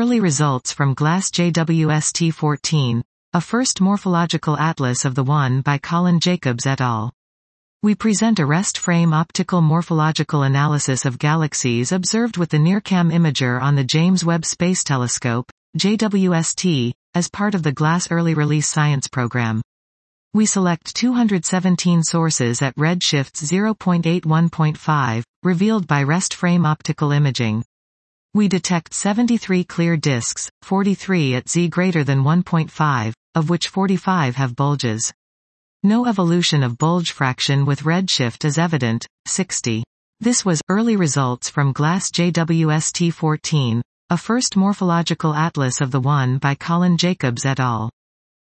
Early results from GLASS JWST-14, a first morphological atlas of the one by Colin Jacobs et al. We present a rest frame optical morphological analysis of galaxies observed with the NIRCam imager on the James Webb Space Telescope, JWST, as part of the GLASS Early Release Science Program. We select 217 sources at redshifts 0.81.5, revealed by rest frame optical imaging. We detect 73 clear disks, 43 at Z greater than 1.5, of which 45 have bulges. No evolution of bulge fraction with redshift is evident, 60. This was early results from GLASS JWST-14, a first morphological atlas of the one by Colin Jacobs et al.